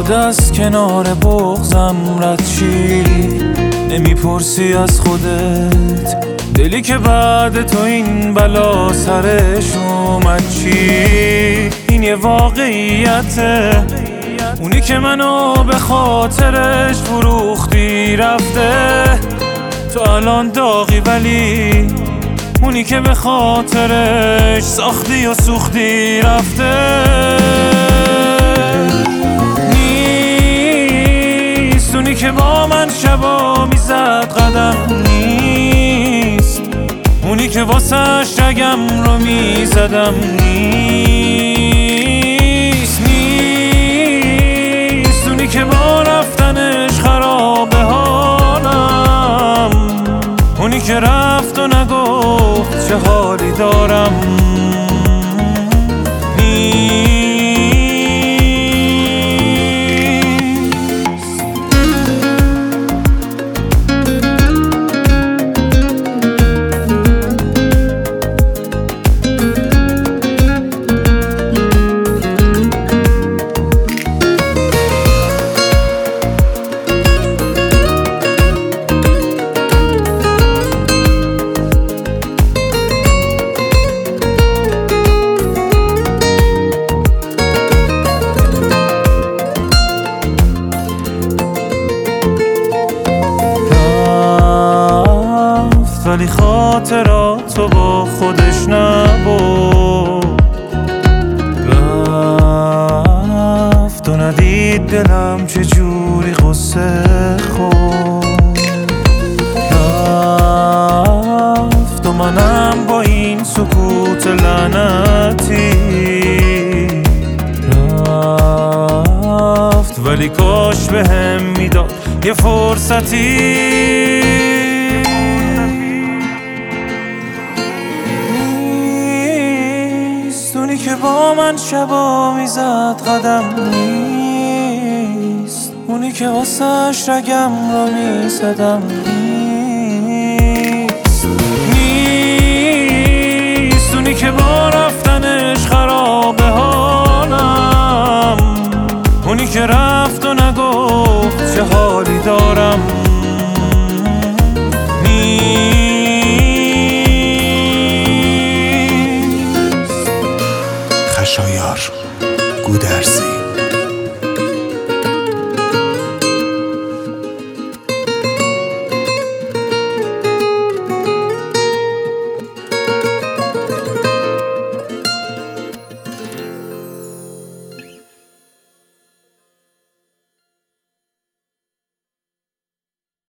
از کنار بغضم رد چی؟ نمیپرسی از خودت دلی که بعد تو این بلا سرش اومد چی؟ این یه واقعیته، اونی که منو به خاطرش فروختی رفته. تو الان داغی ولی اونی که به خاطرش ساختی و سوختی رفته. نیست اونی که با من شبا میزد قدم، نیست اونی که واسش رگم رو میزدم، نیست اونی که با رفتنش خرابه حالم، اونی که رفت و نگفت چه حالی دارم. ولی خاطراتو با خودش نبود، رفت و ندید دلم چجوری قصه خورد. رفت و منم با این سکوت لعنتی رفت، ولی کاش بهم میداد یه فرصتی. اونی که با من شبا میزد قدم، نیست اونی که واسش رگم رو میزدم.